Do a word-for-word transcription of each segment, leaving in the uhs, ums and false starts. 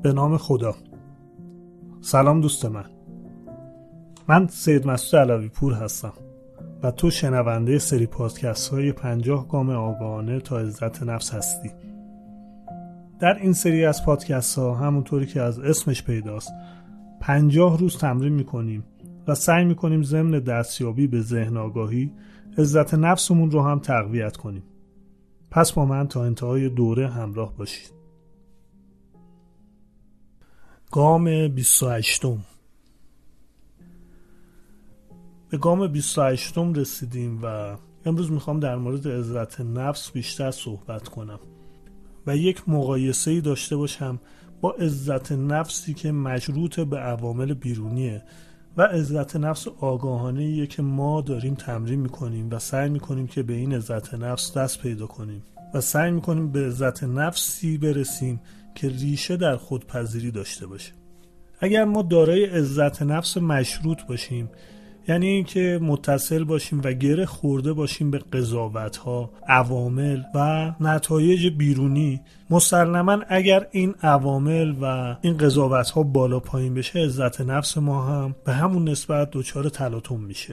به نام خدا. سلام دوست من. من سید مسعود علوی پور هستم و تو شنونده سری پادکست های پنجاه گام آگاهانه تا عزت نفس هستی. در این سری از پادکست ها همونطوری که از اسمش پیداست پنجاه روز تمرین میکنیم و سعی میکنیم ضمن دستیابی به ذهن آگاهی عزت نفسمون رو هم تقویت کنیم. پس با من تا انتهای دوره همراه باشید. گام بیست و هشتم. به گام بیست و هشتم رسیدیم و امروز میخوام در مورد عزت نفس بیشتر صحبت کنم و یک مقایسه‌ای داشته باشم با عزت نفسی که مشروط به عوامل بیرونیه و عزت نفس آگاهانه‌ایه که ما داریم تمرین میکنیم و سعی میکنیم که به این عزت نفس دست پیدا کنیم و سعی میکنیم به عزت نفسی برسیم که ریشه در خودپذیری داشته باشه. اگر ما دارای عزت نفس مشروط باشیم، یعنی اینکه متصل باشیم و گره خورده باشیم به قضاوت‌ها، عوامل و نتایج بیرونی، مسلماً اگر این عوامل و این قضاوت‌ها بالا پایین بشه، عزت نفس ما هم به همون نسبت دچار تلاطم میشه.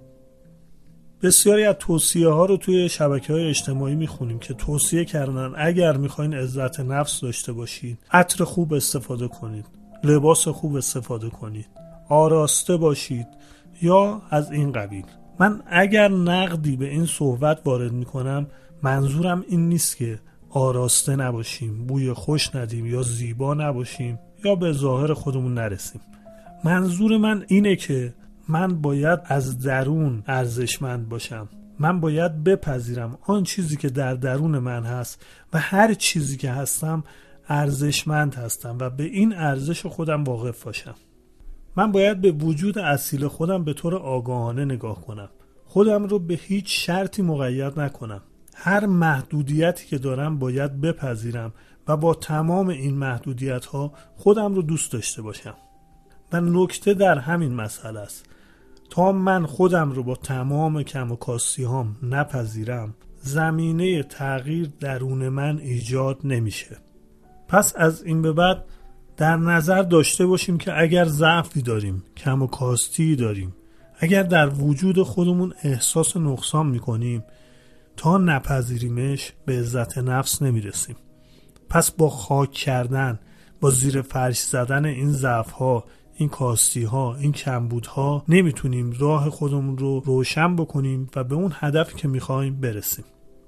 بسیاری از توصیه ها رو توی شبکه‌های اجتماعی میخونیم که توصیه کردن اگر میخواین عزت نفس داشته باشید، عطر خوب استفاده کنید، لباس خوب استفاده کنید، آراسته باشید یا از این قبیل. من اگر نقدی به این صحبت وارد میکنم، منظورم این نیست که آراسته نباشیم، بوی خوش ندیم یا زیبا نباشیم یا به ظاهر خودمون نرسیم. منظور من اینه که من باید از درون ارزشمند باشم. من باید بپذیرم آن چیزی که در درون من هست و هر چیزی که هستم ارزشمند هستم و به این ارزش خودم واقف باشم. من باید به وجود اصیل خودم به طور آگاهانه نگاه کنم. خودم رو به هیچ شرطی مقید نکنم. هر محدودیتی که دارم باید بپذیرم و با تمام این محدودیت ها خودم رو دوست داشته باشم. و نکته در همین مسئله است. تا من خودم رو با تمام کم و کاستی هام نپذیرم، زمینه تغییر درون من ایجاد نمیشه. پس از این به بعد در نظر داشته باشیم که اگر ضعفی داریم، کم و کاستی داریم، اگر در وجود خودمون احساس نقصان میکنیم، تا نپذیریمش به عزت نفس نمیرسیم. پس با خاک کردن، با زیر فرش زدن این ضعف‌ها، این کاستی ها، این کمبود ها نمیتونیم راه خودمون رو روشن بکنیم و به اون هدفی که میخوایم برسیم.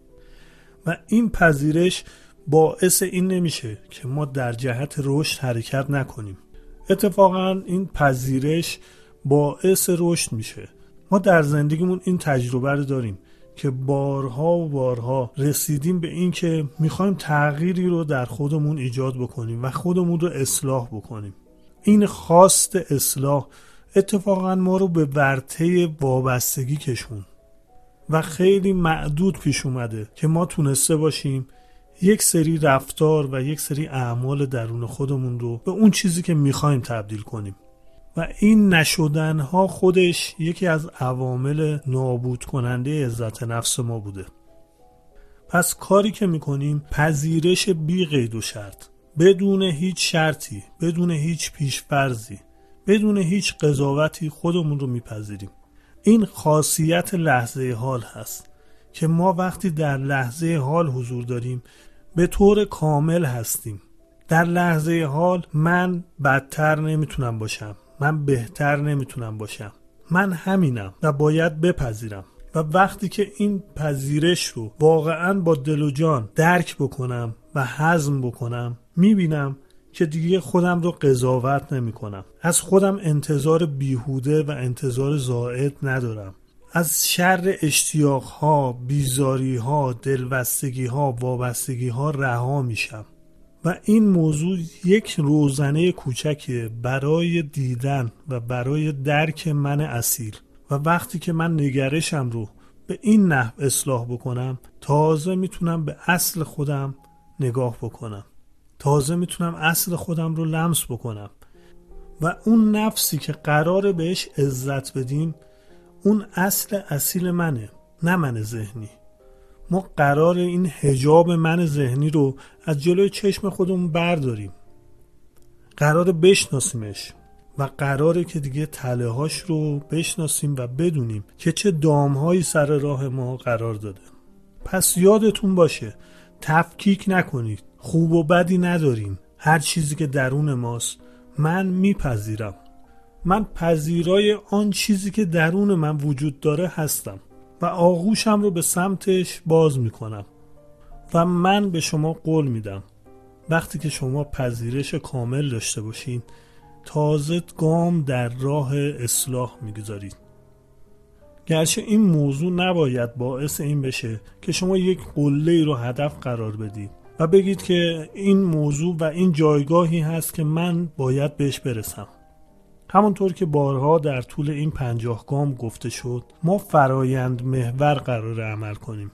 و این پذیرش باعث این نمیشه که ما در جهت رشد حرکت نکنیم. اتفاقا این پذیرش باعث رشد میشه. ما در زندگیمون این تجربه رو داریم که بارها و بارها رسیدیم به این که میخوایم تغییری رو در خودمون ایجاد بکنیم و خودمون رو اصلاح بکنیم. این خواست اصلاح اتفاقا ما رو به ورطه وابستگی کشون و خیلی معدود پیش اومده که ما تونسته باشیم یک سری رفتار و یک سری اعمال درون خودمون رو به اون چیزی که میخوایم تبدیل کنیم و این نشدن ها خودش یکی از عوامل نابود کننده عزت نفس ما بوده. پس کاری که میکنیم پذیرش بی قید و شرط، بدون هیچ شرطی، بدون هیچ پیش‌فرضی، بدون هیچ قضاوتی خودمون رو میپذیریم. این خاصیت لحظه حال هست که ما وقتی در لحظه حال حضور داریم به طور کامل هستیم. در لحظه حال من بدتر نمیتونم باشم، من بهتر نمیتونم باشم، من همینم و باید بپذیرم. و وقتی که این پذیرش رو واقعاً با دل و جان درک بکنم و هضم بکنم، میبینم که دیگه خودم رو قضاوت نمی کنم. از خودم انتظار بیهوده و انتظار زائد ندارم. از شر اشتیاق‌ها، بیزاری‌ها، دلبستگی‌ها، وابستگی‌ها رها میشم. و این موضوع یک روزنه کوچکه برای دیدن و برای درک من اصیل. و وقتی که من نگرشم رو به این نحو اصلاح بکنم، تازه میتونم به اصل خودم نگاه بکنم، تازه میتونم اصل خودم رو لمس بکنم و اون نفسی که قراره بهش عزت بدیم اون اصل اصیل منه، نه من ذهنی. ما قراره این حجاب من ذهنی رو از جلوی چشم خودمون برداریم. قراره بشناسیمش و قراره که دیگه تله هاش رو بشناسیم و بدونیم که چه دامهایی سر راه ما قرار داده. پس یادتون باشه تفکیک نکنید، خوب و بدی نداریم، هر چیزی که درون ماست من میپذیرم، من پذیرای آن چیزی که درون من وجود داره هستم و آغوشم رو به سمتش باز میکنم و من به شما قول میدم وقتی که شما پذیرش کامل داشته باشین تازه گام در راه اصلاح میگذارید. گرچه این موضوع نباید باعث این بشه که شما یک قله‌ای رو هدف قرار بدید و بگید که این موضوع و این جایگاهی هست که من باید بهش برسم. همونطور که بارها در طول این پنجاه گام گفته شد، ما فرایند محور قرار عمل کنیم.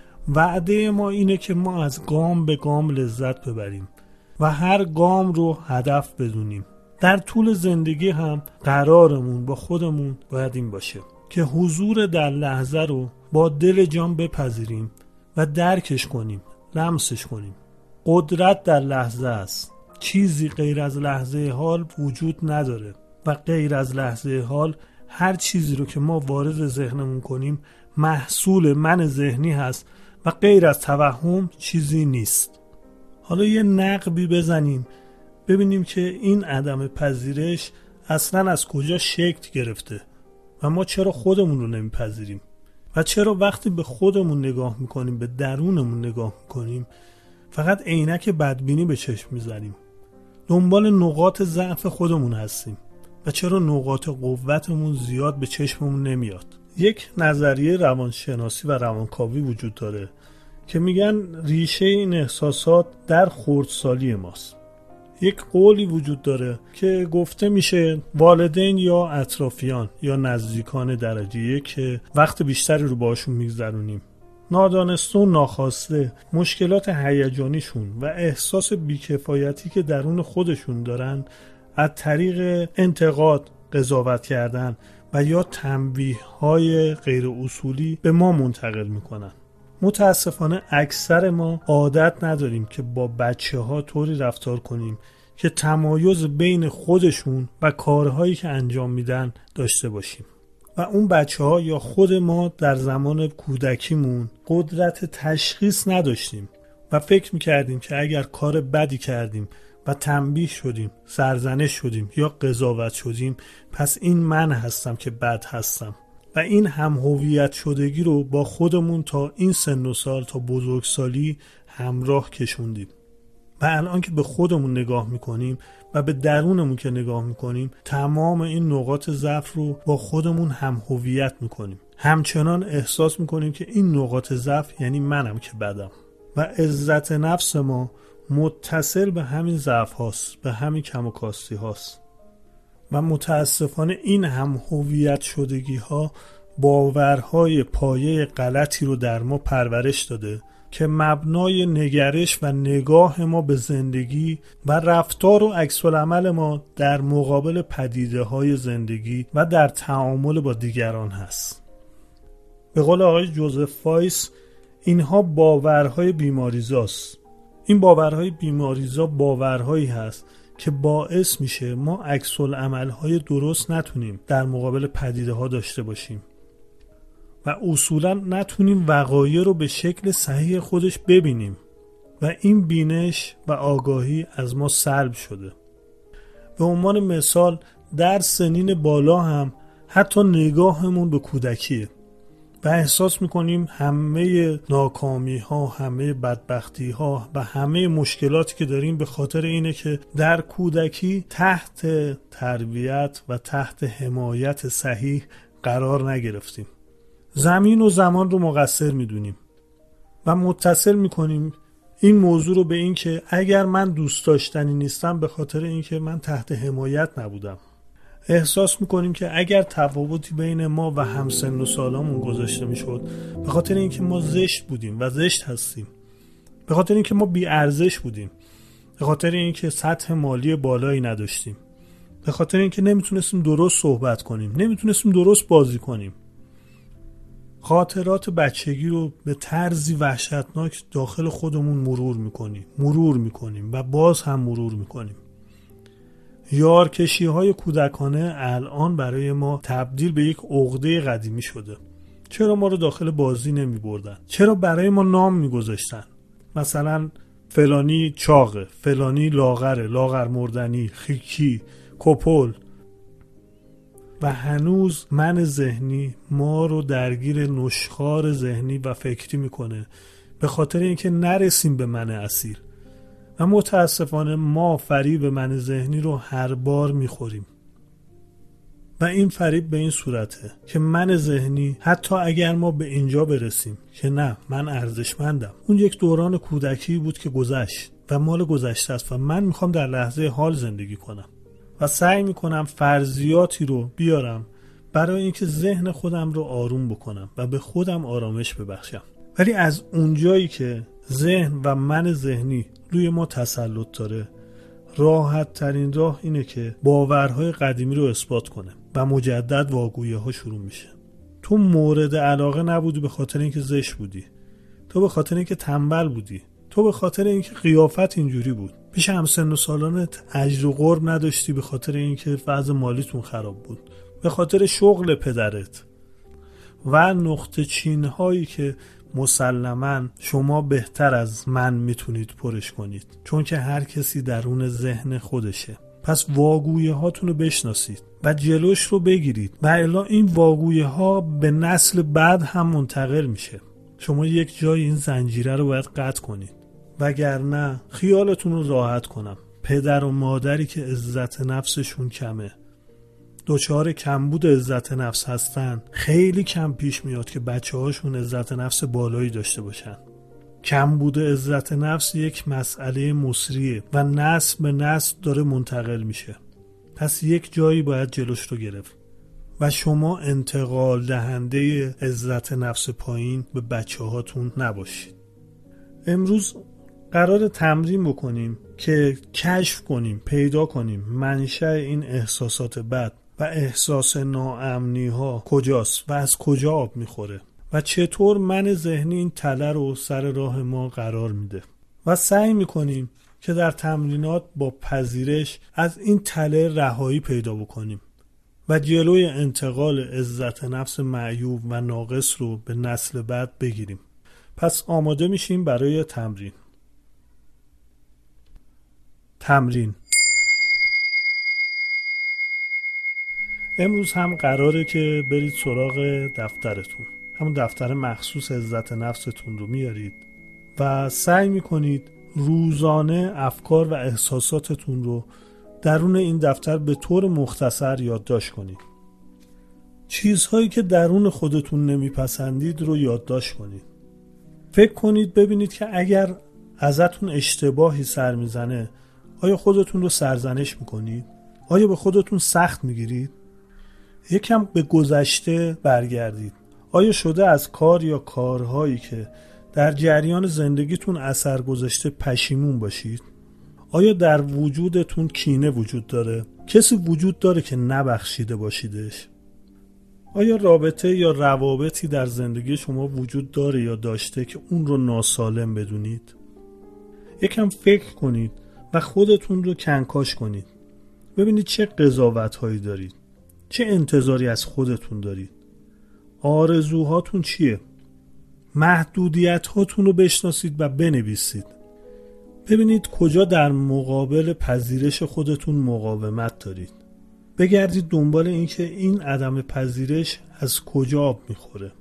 وعده ما اینه که ما از گام به گام لذت ببریم و هر گام رو هدف بدونیم. در طول زندگی هم قرارمون با خودمون باید این باشه که حضور در لحظه رو با دل جان بپذیریم و درکش کنیم، لمسش کنیم. قدرت در لحظه است. چیزی غیر از لحظه حال وجود نداره و غیر از لحظه حال هر چیزی رو که ما وارد ذهنمون کنیم محصول من ذهنی هست و غیر از توهم چیزی نیست. حالا یه نقبی بزنیم ببینیم که این عدم پذیرش اصلا از کجا شکل گرفته و ما چرا خودمون رو نمیپذیریم و چرا وقتی به خودمون نگاه میکنیم، به درونمون نگاه میکنیم، فقط عینک بدبینی به چشم میزنیم، دنبال نقاط ضعف خودمون هستیم و چرا نقاط قوتمون زیاد به چشممون نمیاد. یک نظریه روانشناسی و روانکاوی وجود داره که میگن ریشه این احساسات در خردسالی ماست. یک قولی وجود داره که گفته میشه والدین یا اطرافیان یا نزدیکان درجه یک که وقت بیشتری رو باشون میگذرونیم نادانسته و ناخواسته مشکلات هیجانیشون و احساس بیکفایتی که درون خودشون دارن از طریق انتقاد، قضاوت کردن و یا تنبیه‌های غیر اصولی به ما منتقل میکنن. متاسفانه اکثر ما عادت نداریم که با بچه ها طوری رفتار کنیم که تمایز بین خودشون و کارهایی که انجام میدن داشته باشیم و اون بچه ها یا خود ما در زمان کودکیمون قدرت تشخیص نداشتیم و فکر میکردیم که اگر کار بدی کردیم و تنبیه شدیم، سرزنش شدیم یا قضاوت شدیم پس این من هستم که بد هستم و این هم هویت شدگی رو با خودمون تا این سن و سال تا بزرگسالی همراه کشوندیم و الان که به خودمون نگاه میکنیم و به درونمون که نگاه میکنیم تمام این نقاط ضعف رو با خودمون هم هویت میکنیم، همچنان احساس میکنیم که این نقاط ضعف یعنی منم که بدم و عزت نفس ما متصل به همین ضعف هاست، به همین کم و کاستی هاست و متاسفانه این هم هویت شدگی ها باورهای پایه غلطی رو در ما پرورش داده که مبنای نگرش و نگاه ما به زندگی و رفتار و عکس العمل ما در مقابل پدیده های زندگی و در تعامل با دیگران هست. به قول آقای جوزف وایس اینها باورهای بیماریزاست. این باورهای بیماریزا باورهایی هست که باعث میشه ما عکس العمل‌های درست نتونیم در مقابل پدیده ها داشته باشیم و اصولا نتونیم وقایع رو به شکل صحیح خودش ببینیم و این بینش و آگاهی از ما سلب شده. به عنوان مثال در سنین بالا هم حتی نگاهمون به کودکیه و احساس میکنیم همه ناکامی ها، همه بدبختی ها و همه مشکلاتی که داریم به خاطر اینه که در کودکی تحت تربیت و تحت حمایت صحیح قرار نگرفتیم. زمین و زمان رو مقصر میدونیم و متصل میکنیم این موضوع رو به این که اگر من دوست داشتنی نیستم به خاطر اینکه من تحت حمایت نبودم. احساس میکنیم که اگر تفاوتی بین ما و همسن و سالامون گذاشته میشد به خاطر اینکه ما زشت بودیم و زشت هستیم، به خاطر اینکه ما بی ارزش بودیم، به خاطر اینکه سطح مالی بالایی نداشتیم، به خاطر اینکه نمیتونستیم درست صحبت کنیم، نمیتونستیم درست بازی کنیم. خاطرات بچگی رو به طرزی وحشتناک داخل خودمون مرور میکنیم مرور میکنیم و باز هم مرور میکنیم یارکشی های کودکانه الان برای ما تبدیل به یک عقده قدیمی شده. چرا ما رو داخل بازی نمی بردن؟ چرا برای ما نام می گذاشتن؟ مثلا فلانی چاقه، فلانی لاغره، لاغر مردنی، خیکی، کپل. و هنوز من ذهنی ما رو درگیر نشخوار ذهنی و فکری میکنه به خاطر اینکه نرسیم به من اصیل. و متاسفانه ما فریب من ذهنی رو هر بار میخوریم. و این فریب به این صورته که من ذهنی حتی اگر ما به اینجا برسیم که نه من ارزشمندم، اون یک دوران کودکی بود که گذشت و مال گذشته است و من میخوام در لحظه حال زندگی کنم و سعی میکنم فرضیاتی رو بیارم برای اینکه ذهن خودم رو آروم بکنم و به خودم آرامش ببخشم. ولی از اونجایی که ذهن و من ذهنی روی ما تسلط داره، راحت ترین راه اینه که باورهای قدیمی رو اثبات کنه و مجدد واگویه ها شروع میشه. تو مورد علاقه نبودی به خاطر اینکه زشت بودی، تو به خاطر اینکه تنبل بودی، تو به خاطر اینکه قیافت اینجوری بود، پیش همسن و سالانت اجر و قرب نداشتی به خاطر اینکه وضع مالیتون خراب بود، به خاطر شغل پدرت و نقطه چین هایی که مسلماً شما بهتر از من میتونید پرش کنید، چون که هر کسی درون ذهن خودشه. پس واگویه هاتون رو بشناسید و جلوش رو بگیرید و الا این واگویه ها به نسل بعد هم منتقل میشه. شما یک جای این زنجیره رو باید قطع کنید، وگرنه خیالتون رو راحت کنم پدر و مادری که عزت نفسشون کمه، دوچار کمبود عزت نفس هستن، خیلی کم پیش میاد که بچه هاشون عزت نفس بالایی داشته باشن. کمبود عزت نفس یک مسئله مصریه و نسل به نسل داره منتقل میشه. پس یک جایی باید جلوش رو گرفت و شما انتقال دهنده عزت نفس پایین به بچه هاتون نباشید. امروز قرار تمرین بکنیم که کشف کنیم، پیدا کنیم منشأ این احساسات بد و احساس ناامنی ها کجاست و از کجا آب میخوره و چطور من ذهنی این تله رو سر راه ما قرار میده و سعی میکنیم که در تمرینات با پذیرش از این تله رهایی پیدا بکنیم و جلوی انتقال عزت نفس معیوب و ناقص رو به نسل بعد بگیریم. پس آماده میشیم برای تمرین. تمرین امروز هم قراره که برید سراغ دفترتون، همون دفتر مخصوص عزت نفستون رو میارید و سعی میکنید روزانه افکار و احساساتتون رو درون این دفتر به طور مختصر یادداشت کنید. چیزهایی که درون خودتون نمیپسندید رو یادداشت کنید. فکر کنید ببینید که اگر ازتون اشتباهی سر میزنه آیا خودتون رو سرزنش میکنید؟ آیا به خودتون سخت میگیرید؟ یکم به گذشته برگردید. آیا شده از کار یا کارهایی که در جریان زندگیتون اثر گذاشته پشیمون باشید؟ آیا در وجودتون کینه وجود داره؟ کسی وجود داره که نبخشیده باشیدش؟ آیا رابطه یا روابطی در زندگی شما وجود داره یا داشته که اون رو ناسالم بدونید؟ یکم فکر کنید و خودتون رو کنکاش کنید. ببینید چه قضاوت‌هایی دارید، چه انتظاری از خودتون دارید، آرزوهاتون چیه، محدودیت‌هاتون رو بشناسید و بنویسید. ببینید کجا در مقابل پذیرش خودتون مقاومت دارید. بگردید دنبال این که این عدم پذیرش از کجا آب میخوره.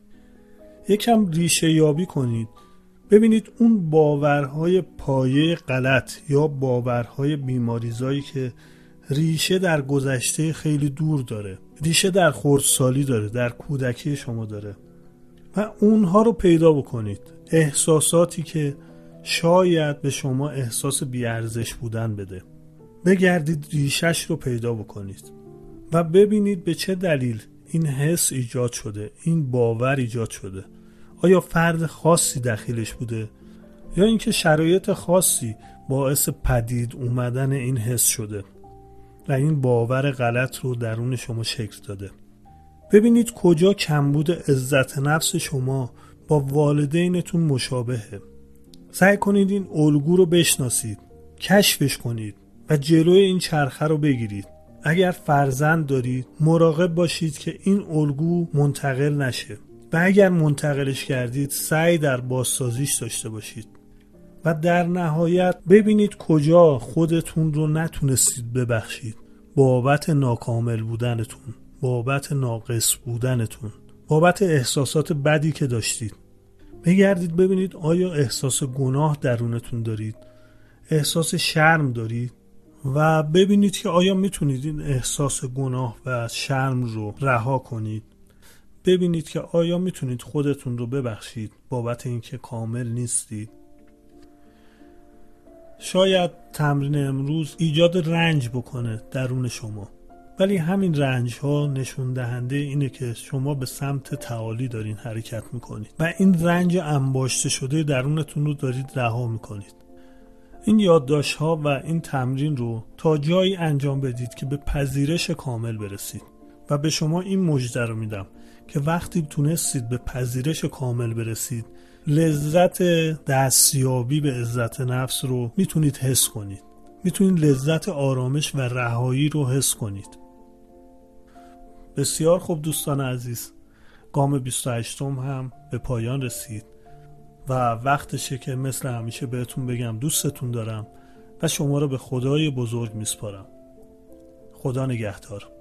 یکم ریشه یابی کنید. ببینید اون باورهای پایه غلط یا باورهای بیماریزایی که ریشه در گذشته خیلی دور داره، ریشه در خردسالی داره، در کودکی شما داره و اونها رو پیدا بکنید. احساساتی که شاید به شما احساس بیارزش بودن بده، بگردید ریشش رو پیدا بکنید و ببینید به چه دلیل این حس ایجاد شده، این باور ایجاد شده. آیا فرد خاصی دخیلش بوده یا اینکه شرایط خاصی باعث پدید اومدن این حس شده و این باور غلط رو درون شما شکل داده. ببینید کجا کمبود عزت نفس شما با والدینتون مشابهه. سعی کنید این الگو رو بشناسید، کشفش کنید و جلوی این چرخه رو بگیرید. اگر فرزند دارید مراقب باشید که این الگو منتقل نشه و اگر منتقلش کردید سعی در بازسازیش داشته باشید و در نهایت ببینید کجا خودتون رو نتونستید ببخشید بابت ناکامل بودنتون، بابت ناقص بودنتون، بابت احساسات بدی که داشتید. بگردید ببینید آیا احساس گناه درونتون دارید، احساس شرم دارید و ببینید که آیا میتونید این احساس گناه و شرم رو رها کنید. ببینید که آیا میتونید خودتون رو ببخشید بابت اینکه کامل نیستید. شاید تمرین امروز ایجاد رنج بکنه درون شما، ولی همین رنج ها نشون دهنده اینه که شما به سمت تعالی دارین حرکت میکنید و این رنج انباشته شده درونتون رو دارید رها میکنید. این یادداشت ها و این تمرین رو تا جایی انجام بدید که به پذیرش کامل برسید و به شما این مژده رو میدم که وقتی تونستید به پذیرش کامل برسید لذت دستیابی به عزت نفس رو میتونید حس کنید. میتونید لذت آرامش و رهایی رو حس کنید. بسیار خوب دوستان عزیز، گام بیست و هشتم هم به پایان رسید و وقتشه که مثل همیشه بهتون بگم دوستتون دارم و شما رو به خدای بزرگ میسپارم. خدا نگهدار.